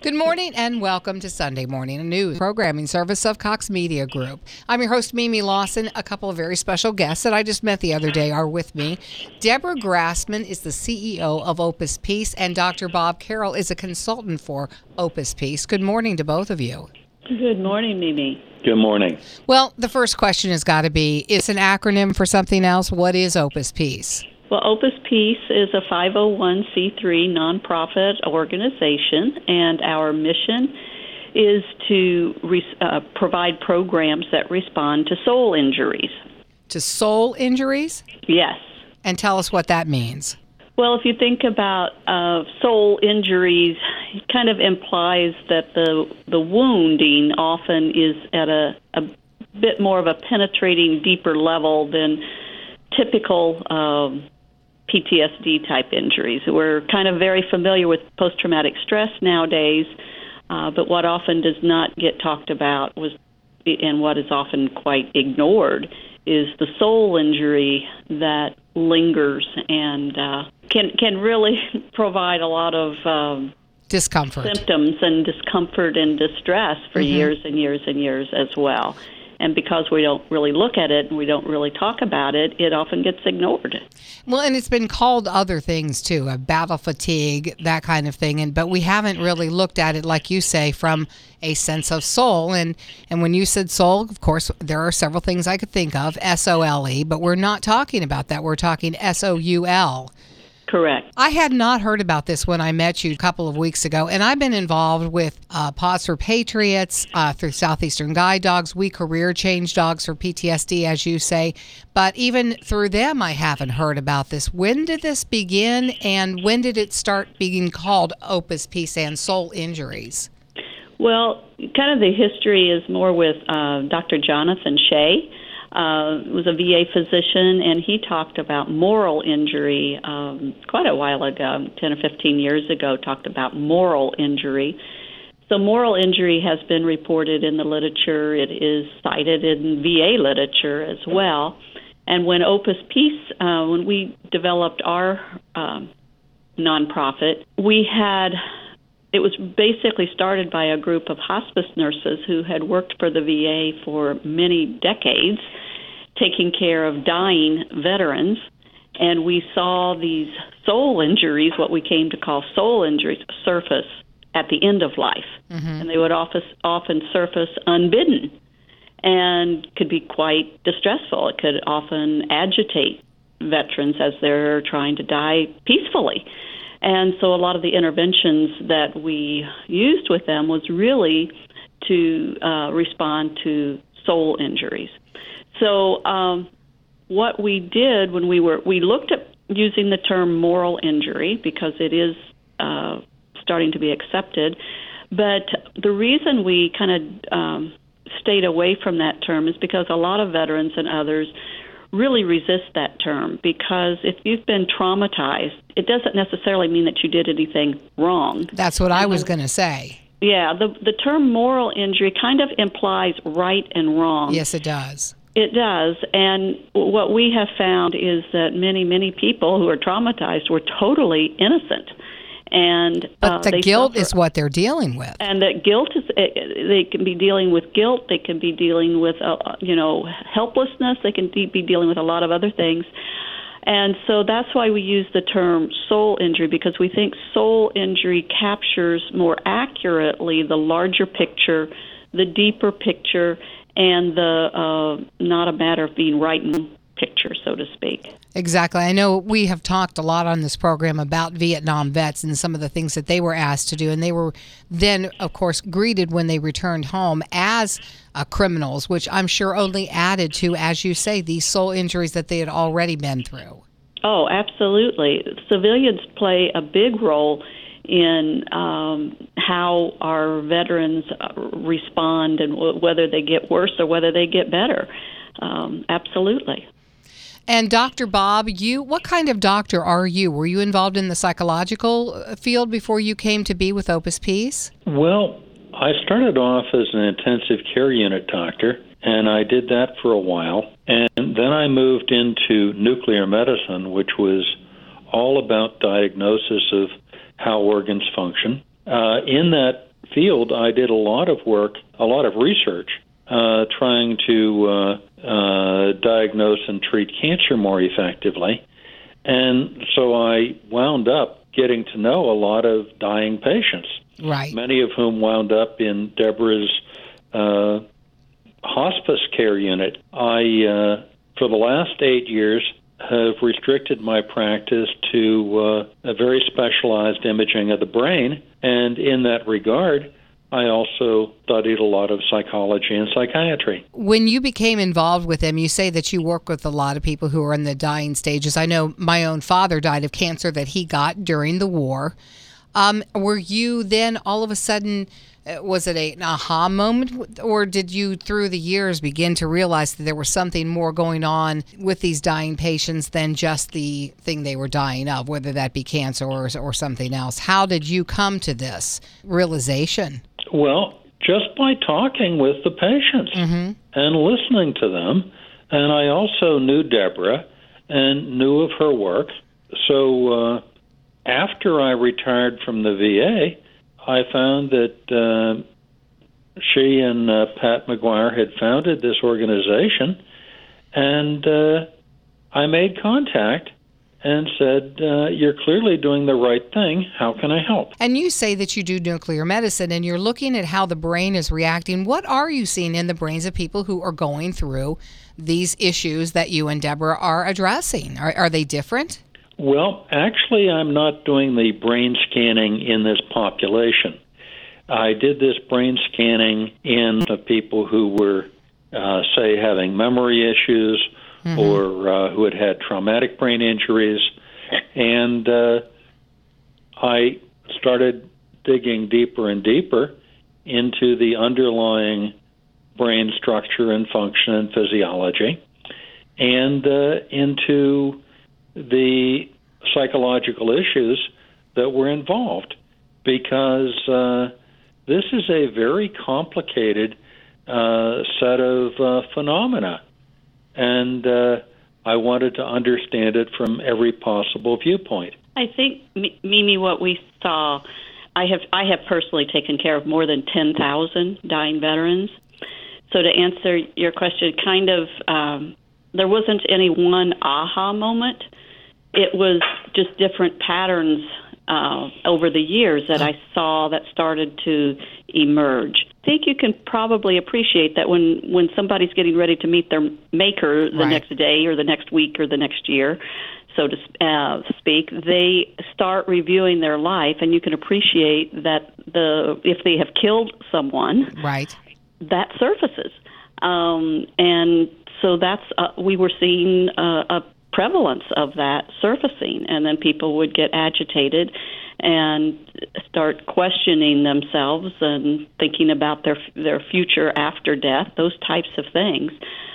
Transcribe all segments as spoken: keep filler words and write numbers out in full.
Good morning and welcome to Sunday Morning News, programming service of Cox Media Group. I'm your host, Mimi Lawson. A couple of very special guests that I just met the other day are with me. Deborah Grassman is the C E O of Opus Peace, and Doctor Bob Carroll is a consultant for Opus Peace. Good morning to both of you. Good morning, Mimi. Good morning. Well, the first question has got to be, it's an acronym for something else. What is Opus Peace? Well, Opus Peace is a five oh one c three nonprofit organization, and our mission is to re- uh, provide programs that respond to soul injuries. To soul injuries? Yes. And tell us what that means. Well, if you think about uh, soul injuries, it kind of implies that the the wounding often is at a, a bit more of a penetrating, deeper level than typical um, P T S D type injuries. We're kind of very familiar with post-traumatic stress nowadays, uh, but what often does not get talked about was, and what is often quite ignored, is the soul injury that lingers and uh, can can really provide a lot of um, discomfort, symptoms, and discomfort and distress for mm-hmm. years and years and years as well. And because we don't really look at it and we don't really talk about it, it often gets ignored. Well, and it's been called other things too, a battle fatigue, that kind of thing. And but we haven't really looked at it, like you say, from a sense of soul. And and when you said soul, of course, there are several things I could think of, S O L E, but we're not talking about that. We're talking S O U L. Correct. I had not heard about this when I met you a couple of weeks ago, and I've been involved with uh, Paws for Patriots, uh, through Southeastern Guide Dogs, We Career Change Dogs for P T S D, as you say, but even through them I haven't heard about this. When did this begin, and when did it start being called Opus Peace and Soul Injuries? Well, kind of the history is more with uh, Doctor Jonathan Shea. Uh, was a V A physician, and he talked about moral injury um, quite a while ago, ten or fifteen years ago, talked about moral injury. So moral injury has been reported in the literature. It is cited in V A literature as well. And when Opus Peace, uh, when we developed our um, nonprofit, we had... It was basically started by a group of hospice nurses who had worked for the V A for many decades, taking care of dying veterans, and we saw these soul injuries, what we came to call soul injuries, surface at the end of life. Mm-hmm. And they would often, often surface unbidden and could be quite distressful. It could often agitate veterans as they're trying to die peacefully. And so a lot of the interventions that we used with them was really to uh, respond to soul injuries. So um, what we did when we were, we looked at using the term moral injury because it is uh, starting to be accepted. But the reason we kind of um, stayed away from that term is because a lot of veterans and others really resist that term, because if you've been traumatized, it doesn't necessarily mean that you did anything wrong. That's what I was going to say. Yeah, the the term moral injury kind of implies right and wrong. Yes, it does. It does, and what we have found is that many, many people who are traumatized were totally innocent. And But uh, the they guilt suffer. is what they're dealing with. And that guilt is, they can be dealing with guilt, they can be dealing with, uh, you know, helplessness, they can de- be dealing with a lot of other things. And so that's why we use the term soul injury, because we think soul injury captures more accurately the larger picture, the deeper picture, and the uh, not a matter of being right and picture, so to speak. Exactly. I know we have talked a lot on this program about Vietnam vets and some of the things that they were asked to do, and they were then, of course, greeted when they returned home as uh, criminals, which I'm sure only added to, as you say, these soul injuries that they had already been through. Oh, absolutely. Civilians play a big role in um, how our veterans respond and w- whether they get worse or whether they get better. Um, absolutely. And Doctor Bob, you, what kind of doctor are you? Were you involved in the psychological field before you came to be with Opus Peace? Well, I started off as an intensive care unit doctor, and I did that for a while. And then I moved into nuclear medicine, which was all about diagnosis of how organs function. Uh, in that field, I did a lot of work, a lot of research, uh, trying to uh, uh, diagnose and treat cancer more effectively. And so I wound up getting to know a lot of dying patients, right? Many of whom wound up in Deborah's uh, hospice care unit. I, uh, for the last eight years, have restricted my practice to uh, a very specialized imaging of the brain, and in that regard, I also studied a lot of psychology and psychiatry. When you became involved with them, you say that you work with a lot of people who are in the dying stages. I know my own father died of cancer that he got during the war. Um, were you then all of a sudden, uh, was it a, an aha moment, or did you through the years begin to realize that there was something more going on with these dying patients than just the thing they were dying of, whether that be cancer or, or something else? How did you come to this realization? Well, just by talking with the patients mm-hmm. and listening to them. And I also knew Deborah and knew of her work. So uh, after I retired from the V A, I found that uh, she and uh, Pat McGuire had founded this organization, and uh, I made contact and said, uh, you're clearly doing the right thing. How can I help? And you say that you do nuclear medicine, and you're looking at how the brain is reacting. What are you seeing in the brains of people who are going through these issues that you and Deborah are addressing? Are, are they different? Well, actually, I'm not doing the brain scanning in this population. I did this brain scanning in the people who were, uh, say, having memory issues, Mm-hmm. or uh, who had had traumatic brain injuries, and uh, I started digging deeper and deeper into the underlying brain structure and function and physiology, and uh, into the psychological issues that were involved, because uh, this is a very complicated uh, set of uh, phenomena. And uh, I wanted to understand it from every possible viewpoint. I think, Mimi, what we saw, I have I have personally taken care of more than ten thousand dying veterans. So to answer your question, kind of, um, there wasn't any one aha moment. It was just different patterns uh, over the years that I saw that started to emerge. I think you can probably appreciate that when, when somebody's getting ready to meet their maker the right. next day or the next week or the next year, so to uh, speak, they start reviewing their life, and you can appreciate that the if they have killed someone, right, that surfaces. Um, and so that's uh, we were seeing uh, a prevalence of that surfacing, and then people would get agitated and start questioning themselves and thinking about their their future after death, those types of things.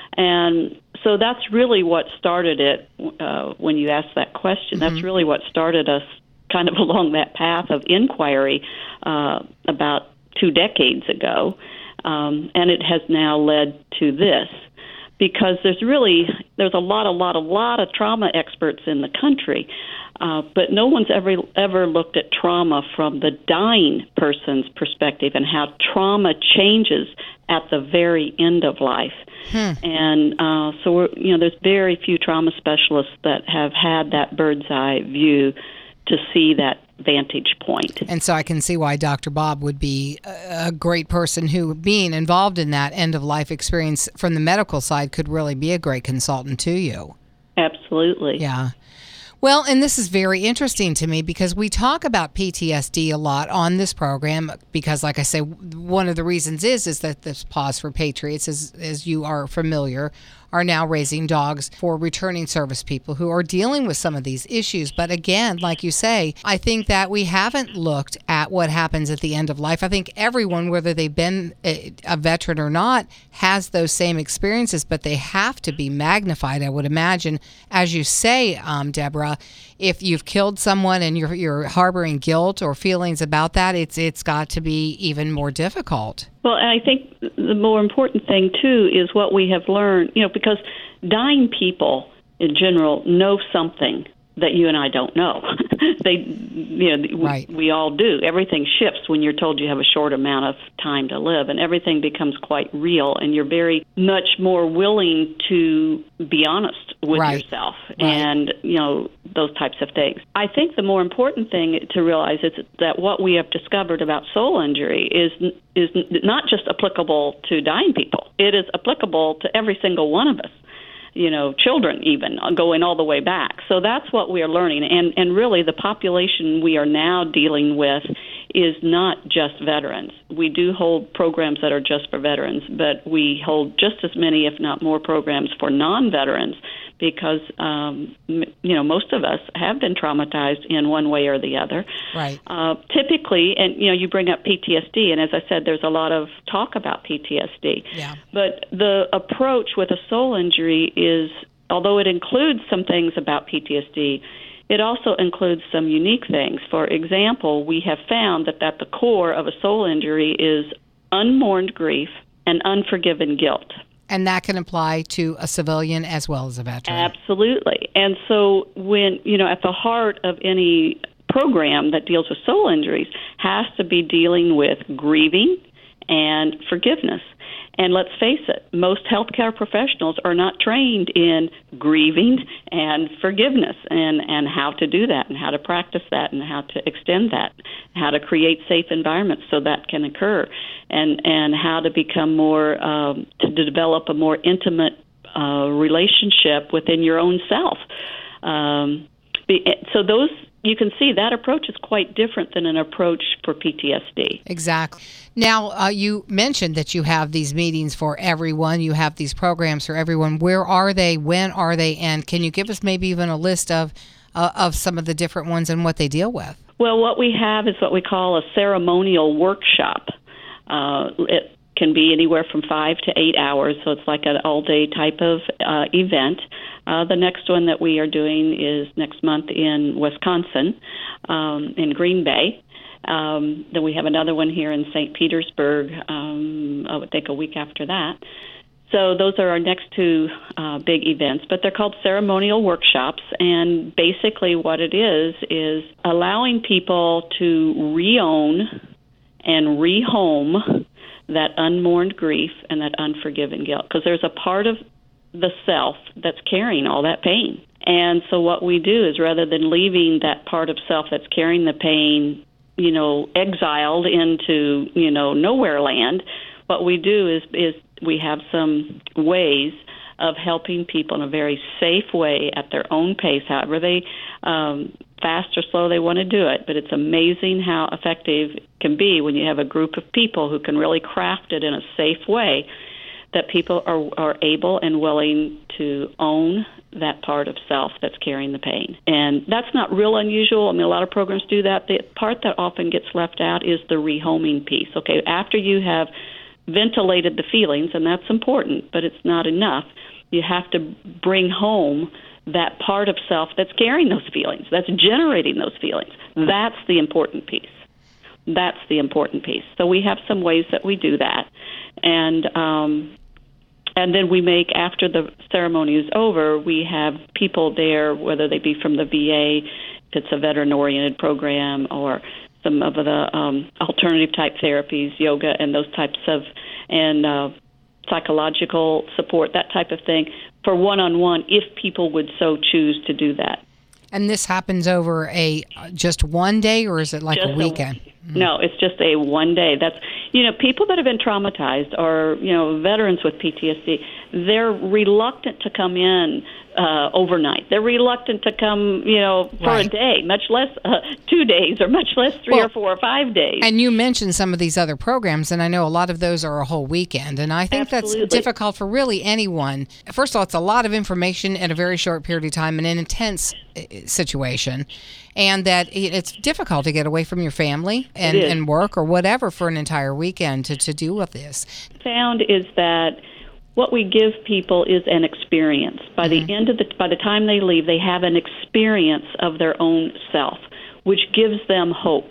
And so that's really what started it uh, when you asked that question. Mm-hmm. That's really what started us kind of along that path of inquiry uh, about two decades ago. Um, and it has now led to this, because there's really, there's a lot, a lot, a lot of trauma experts in the country. Uh, but no one's ever ever looked at trauma from the dying person's perspective and how trauma changes at the very end of life. Hmm. And uh, so, we're, you know, there's very few trauma specialists that have had that bird's eye view to see that vantage point. And so I can see why Doctor Bob would be a great person who, being involved in that end-of-life experience from the medical side, could really be a great consultant to you. Absolutely. Yeah. Well, and this is very interesting to me because we talk about P T S D a lot on this program because, like I say, one of the reasons is is that this Paws for Patriots, as, as you are familiar, are now raising dogs for returning service people who are dealing with some of these issues. But again, like you say, I think that we haven't looked at what happens at the end of life. I think everyone, whether they've been a, a veteran or not, has those same experiences, but they have to be magnified, I would imagine. As you say, um, Deborah, if you've killed someone and you're, you're harboring guilt or feelings about that, it's it's got to be even more difficult. Well, and I think the more important thing, too, is what we have learned, you know, because dying people in general know something that you and I don't know. they, you know, right. we, we all do. Everything shifts when you're told you have a short amount of time to live, and everything becomes quite real, and you're very much more willing to be honest with right. yourself right. and, you know, those types of things. I think the more important thing to realize is that what we have discovered about soul injury is is not just applicable to dying people. It is applicable to every single one of us. You know, children even, going all the way back. So that's what we are learning. And, and really, the population we are now dealing with is not just veterans. We do hold programs that are just for veterans, but we hold just as many, if not more, programs for non-veterans because, um, you know, most of us have been traumatized in one way or the other. Right. Uh, typically, and, you know, you bring up P T S D, and as I said, there's a lot of talk about P T S D. Yeah. But the approach with a soul injury is, although it includes some things about P T S D, it also includes some unique things. For example, we have found that at the core of a soul injury is unmourned grief and unforgiven guilt. And that can apply to a civilian as well as a veteran. Absolutely. And so when, you know, at the heart of any program that deals with soul injuries has to be dealing with grieving and forgiveness. And let's face it, most healthcare professionals are not trained in grieving and forgiveness and, and how to do that and how to practice that and how to extend that, how to create safe environments so that can occur, and, and how to become more, um, to develop a more intimate uh, relationship within your own self. Um, so those, you can see that approach is quite different than an approach for P T S D. Exactly. Now, uh, you mentioned that you have these meetings for everyone. You have these programs for everyone. Where are they? When are they? And can you give us maybe even a list of uh, of some of the different ones and what they deal with? Well, what we have is what we call a ceremonial workshop. Uh, it can be anywhere from five to eight hours, so it's like an all-day type of uh, event. Uh, the next one that we are doing is next month in Wisconsin, um, in Green Bay. Um, then we have another one here in Saint Petersburg, um, I would think a week after that. So those are our next two uh, big events, but they're called ceremonial workshops, and basically what it is is allowing people to re-own and rehome that unmourned grief and that unforgiven guilt, because there's a part of the self that's carrying all that pain. And so what we do is, rather than leaving that part of self that's carrying the pain, you know, exiled into, you know, nowhere land, what we do is is we have some ways of helping people in a very safe way at their own pace, however they, um, fast or slow they want to do it. But it's amazing how effective it can be when you have a group of people who can really craft it in a safe way, that people are, are able and willing to own that part of self that's carrying the pain. And that's not real unusual. I mean, a lot of programs do that. The part that often gets left out is the rehoming piece. Okay, after you have ventilated the feelings, and that's important, but it's not enough, you have to bring home that part of self that's carrying those feelings, that's generating those feelings. That's the important piece. That's the important piece. So we have some ways that we do that. And um, and then we make, after the ceremony is over, we have people there, whether they be from the V A, if it's a veteran-oriented program, or some of the um, alternative-type therapies, yoga, and those types of, and uh, psychological support, that type of thing, for one-on-one, if people would so choose to do that. And this happens over a just one day, or is it like just a weekend? A, mm-hmm. No, it's just a one day. That's, you know, people that have been traumatized, or, you know, veterans with P T S D, they're reluctant to come in uh, overnight. They're reluctant to come, you know, for right. a day, much less uh, two days, or much less three well, or four or five days. And you mentioned some of these other programs, and I know a lot of those are a whole weekend, and I think Absolutely. That's difficult for really anyone. First of all, it's a lot of information in a very short period of time in an intense situation, and that it's difficult to get away from your family and, and work or whatever for an entire weekend to, to deal with this. Found is that what we give people is an experience. By Mm-hmm. the end of the, by the time they leave, they have an experience of their own self, which gives them hope.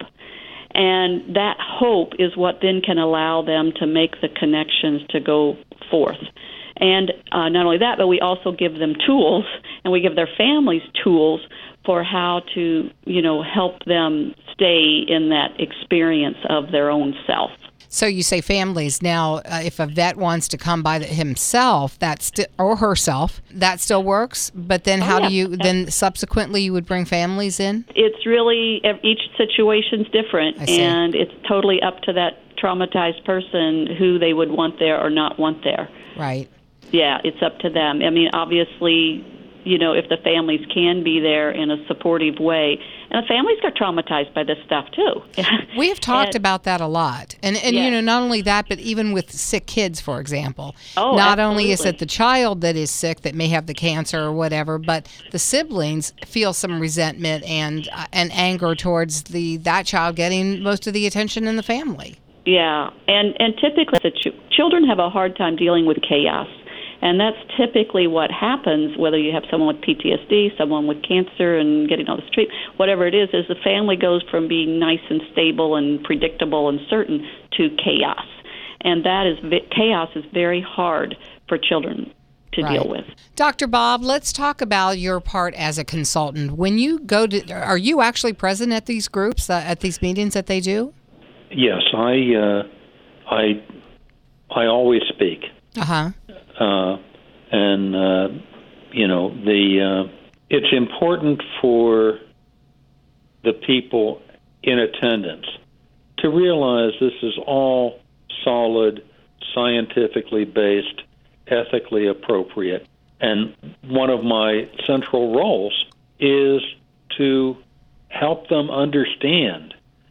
And that hope is what then can allow them to make the connections to go forth. And uh, not only that, but we also give them tools, and we give their families tools for how to, you know, help them stay in that experience of their own self. So you say families. Now, uh, if a vet wants to come by the, himself, that sti- or herself, that still works. But then, how oh, yeah. do you then subsequently you would bring families in? It's really each situation's different, I see. and it's totally up to that traumatized person who they would want there or not want there. Right. Yeah, it's up to them. I mean, obviously, you know, if the families can be there in a supportive way. And the families got traumatized by this stuff, too. We have talked and, about that a lot. And, and yes. you know, not only that, but even with sick kids, for example. Oh, not absolutely. only is it the child that is sick that may have the cancer or whatever, but the siblings feel some resentment and uh, and anger towards the that child getting most of the attention in the family. Yeah, and, and typically the ch- children have a hard time dealing with chaos. And that's typically what happens, whether you have someone with P T S D, someone with cancer and getting all this treatment, whatever it is, is the family goes from being nice and stable and predictable and certain to chaos. And that is chaos is very hard for children to right. deal with. Doctor Bob, let's talk about your part as a consultant. When you go to, are you actually present at these groups, uh, at these meetings that they do? Yes, I, uh, I, I always speak. Uh-huh. Uh, and, uh, you know, the uh, it's important for the people in attendance to realize this is all solid, scientifically based, ethically appropriate. And one of my central roles is to help them understand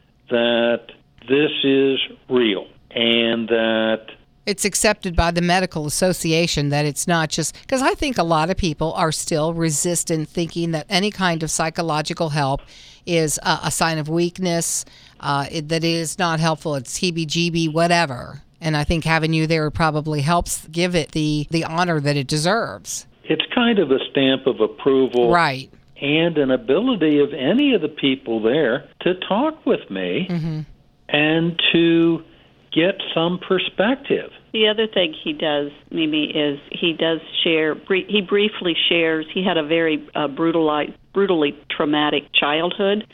that this is real and that it's accepted by the medical association, that it's not just, because I think a lot of people are still resistant, thinking that any kind of psychological help is a, a sign of weakness, uh, it, that it is not helpful, it's heebie-jeebie, whatever. And I think having you there probably helps give it the, the honor that it deserves. It's kind of a stamp of approval. Right. And an ability of any of the people there to talk with me mm-hmm. and to get some perspective. The other thing he does, Mimi, is he does share, he briefly shares, he had a very uh, brutally, brutally traumatic childhood,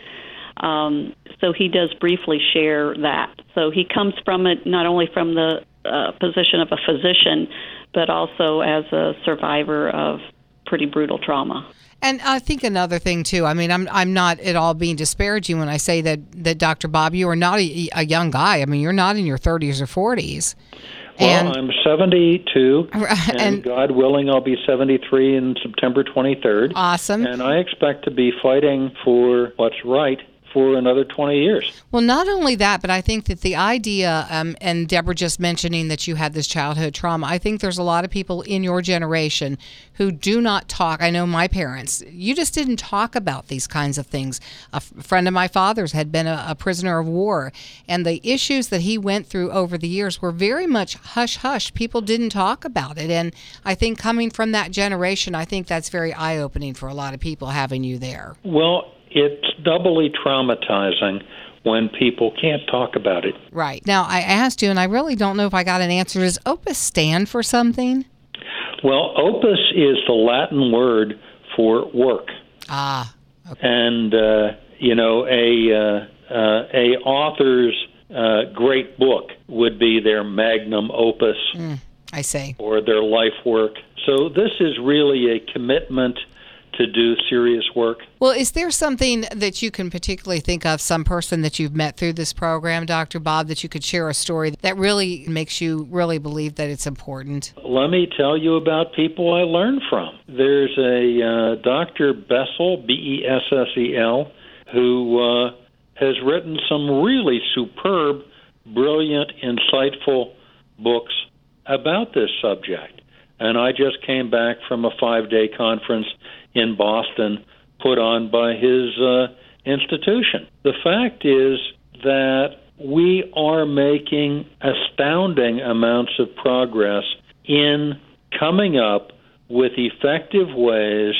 um, so he does briefly share that. So he comes from it not only from the uh, position of a physician, but also as a survivor of pretty brutal trauma. And I think another thing, too, I mean, I'm I'm not at all being disparaging when I say that, that Doctor Bob, you are not a, a young guy. I mean, you're not in your thirties or forties. Well, and, I'm seventy-two, and, and God willing, I'll be seventy-three in September twenty-third. Awesome. And I expect to be fighting for what's right for another twenty years. Well, not only that, but I think that the idea, um, and Deborah just mentioning that you had this childhood trauma, I think there's a lot of people in your generation who do not talk. I know my parents, you just didn't talk about these kinds of things. A f- friend of my father's had been a, a prisoner of war, and the issues that he went through over the years were very much hush-hush. People didn't talk about it, and I think coming from that generation, I think that's very eye-opening for a lot of people having you there. Well, it's doubly traumatizing when people can't talk about it. Right. Now, I asked you, and I really don't know if I got an answer. Does OPUS stand for something? Well, opus is the Latin word for work. Ah. Okay. And, uh, you know, a, uh, uh, a author's uh, great book would be their magnum opus. Mm, I see. Or their life work. So this is really a commitment to do serious work. Well, is there something that you can particularly think of, some person that you've met through this program, Doctor Bob, that you could share a story that really makes you really believe that it's important? Let me tell you about people I learned from. There's a uh, Doctor Bessel, B E S S E L, who uh, has written some really superb, brilliant, insightful books about this subject. And I just came back from a five-day conference in Boston put on by his uh, institution. The fact is that we are making astounding amounts of progress in coming up with effective ways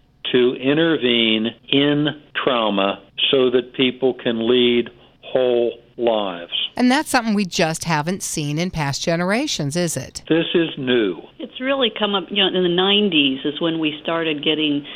to intervene in trauma so that people can lead whole lives. And that's something we just haven't seen in past generations, is it? This is new. It's really come up, you know, in the nineties is when we started getting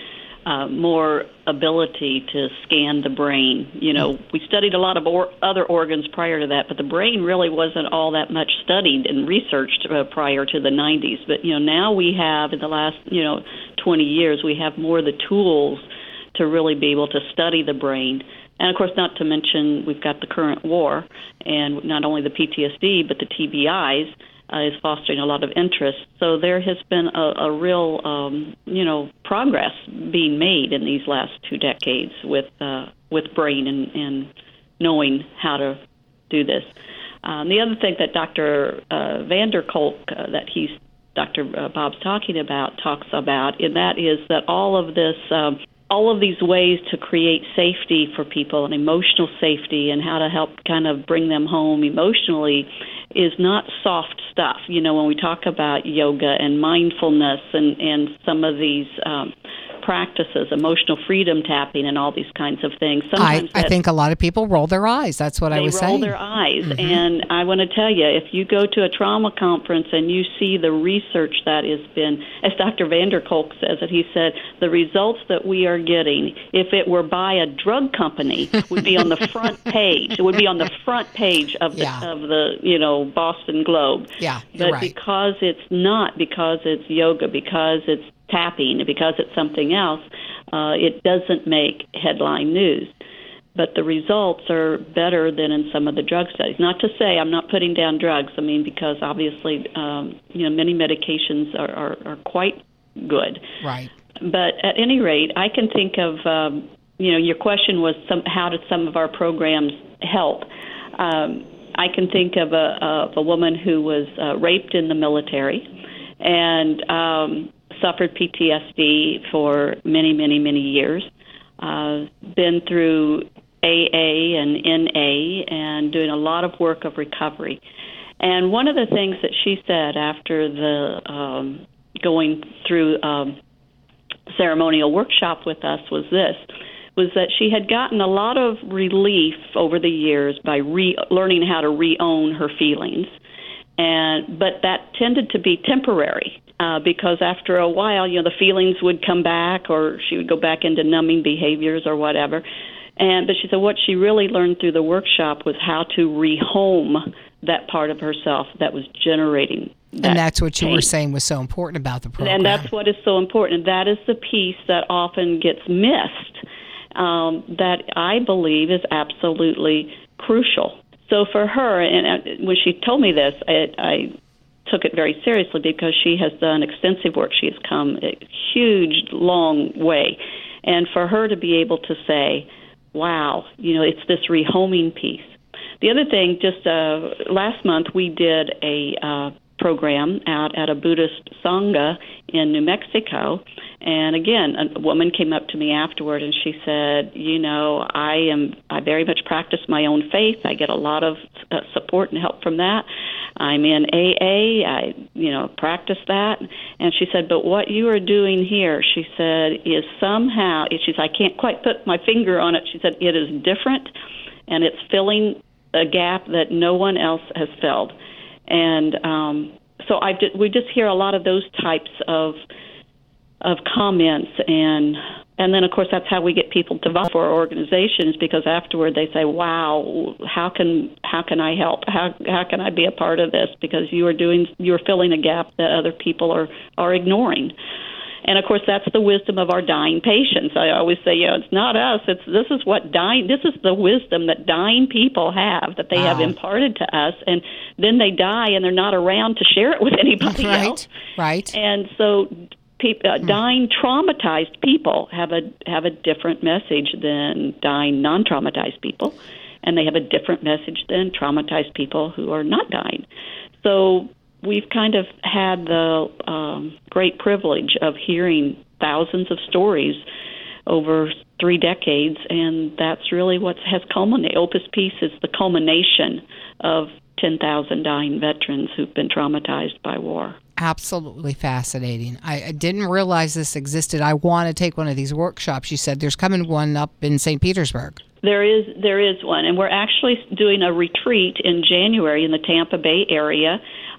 uh, more ability to scan the brain. You know, we studied a lot of or- other organs prior to that, but the brain really wasn't all that much studied and researched uh, prior to the nineties. But, you know, now we have, in the last, you know, twenty years, we have more of the tools to really be able to study the brain. And, of course, not to mention we've got the current war, and not only the P T S D, but the T B Is uh, is fostering a lot of interest. So there has been a, a real, um, you know, progress being made in these last two decades with uh, with brain and, and knowing how to do this. Um, the other thing that Doctor Uh, van der Kolk, uh, that he's Doctor Uh, Bob's talking about, talks about, and that is that all of this. Um, all of these ways to create safety for people and emotional safety and how to help kind of bring them home emotionally is not soft stuff. You know, when we talk about yoga and mindfulness and, and some of these um, practices, emotional freedom tapping and all these kinds of things. Sometimes I, I think a lot of people roll their eyes. That's what I was saying. They roll their eyes. Mm-hmm. And I want to tell you, if you go to a trauma conference and you see the research that has been, as Doctor van der Kolk says it, he said, the results that we are getting, if it were by a drug company, would be on the front page. It would be on the front page of the, yeah. of the you know, Boston Globe. Yeah, you're but right. because it's not, because it's yoga, because it's tapping, because it's something else, uh, it doesn't make headline news. But the results are better than in some of the drug studies. Not to say I'm not putting down drugs. I mean, because obviously, um, you know, many medications are, are, are quite good. Right. But at any rate, I can think of, um, you know, your question was some, how did some of our programs help? Um, I can think of a, of a woman who was uh, raped in the military and um, suffered P T S D for many, many, many years, uh, been through A A and N A and doing a lot of work of recovery. And one of the things that she said after the um, going through um, ceremonial workshop with us was this, was that she had gotten a lot of relief over the years by re- learning how to re-own her feelings. And but that tended to be temporary. Uh, because after a while, you know, the feelings would come back, or she would go back into numbing behaviors or whatever. And but she said what she really learned through the workshop was how to rehome that part of herself that was generating that And that's what you pain. were saying was so important about the program. And that's what is so important. That is the piece that often gets missed, um, that I believe is absolutely crucial. So for her, and when she told me this, I, I took it very seriously because she has done extensive work. She has come a huge, long way. And for her to be able to say, wow, you know, it's this rehoming piece. The other thing, just uh, last month we did a uh, program out at a Buddhist Sangha in New Mexico. And again, a woman came up to me afterward and she said, you know, I am, I very much practice my own faith. I get a lot of uh, support and help from that. I'm in A A. I, you know, practice that. And she said, but what you are doing here, she said, is somehow, she said, I can't quite put my finger on it. She said, it is different and it's filling a gap that no one else has filled. And um, so I did, we just hear a lot of those types of of comments, and and then of course that's how we get people to vote for our organizations, because afterward they say, "Wow, how can how can I help? How how can I be a part of this? Because you are doing you're filling a gap that other people are are ignoring." And of course that's the wisdom of our dying patients. I always say, you know, it's not us. It's this is what dying. This is the wisdom that dying people have, that they wow. have imparted to us, and then they die and they're not around to share it with anybody right. else. Right. And so. People, uh, dying traumatized people have a have a different message than dying non-traumatized people, and they have a different message than traumatized people who are not dying. So we've kind of had the um, great privilege of hearing thousands of stories over three decades, and that's really what has culminated. Opus Peace is the culmination of ten thousand dying veterans who've been traumatized by war. Absolutely fascinating. I, I didn't realize this existed. I want to take one of these workshops. You said there's coming one up in Saint Petersburg. There is there is one, and we're actually doing a retreat in January in the Tampa Bay area.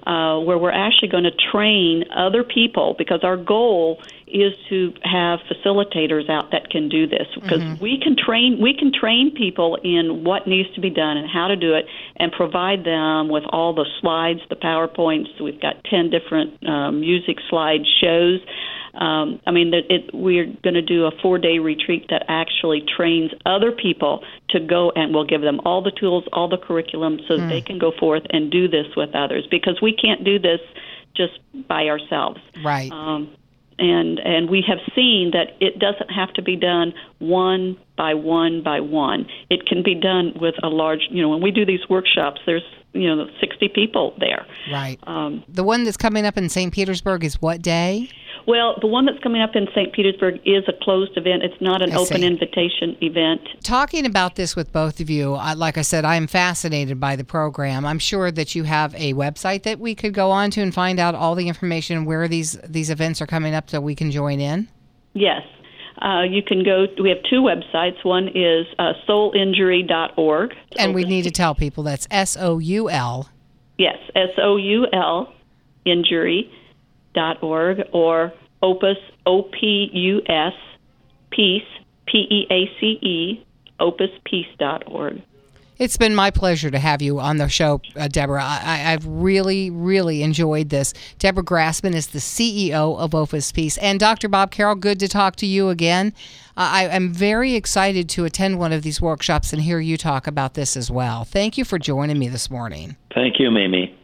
uh, where we're actually going to train other people, because our goal is to have facilitators out that can do this, because mm-hmm. we can train we can train people in what needs to be done and how to do it, and provide them with all the slides, the PowerPoints. We've got ten different um, music slide shows. Um, I mean, it, it, we're going to do a four-day retreat that actually trains other people to go, and we'll give them all the tools, all the curriculum, so mm. that they can go forth and do this with others, because we can't do this just by ourselves. Right. Um, and and we have seen that it doesn't have to be done one by one by one. It can be done with a large, you know, when we do these workshops, there's, you know, sixty people there. Right. Um, the one that's coming up in Saint Petersburg is what day? Well, the one that's coming up in Saint Petersburg is a closed event. It's not an I open see. invitation event. Talking about this with both of you, I, like I said, I am fascinated by the program. I'm sure that you have a website that we could go on to and find out all the information where these, these events are coming up so we can join in. Yes. Uh, you can go, we have two websites. One is uh, soul injury dot org. And we need to tell people that's S O U L. Yes, S O U L, injury dot org, or Opus, O P U S, Peace, P E A C E, opus peace dot org. It's been my pleasure to have you on the show, uh, Deborah. I, I've really, really enjoyed this. Deborah Grassman is the C E O of Opus Peace. And Doctor Bob Carroll, good to talk to you again. Uh, I am very excited to attend one of these workshops and hear you talk about this as well. Thank you for joining me this morning. Thank you, Mimi.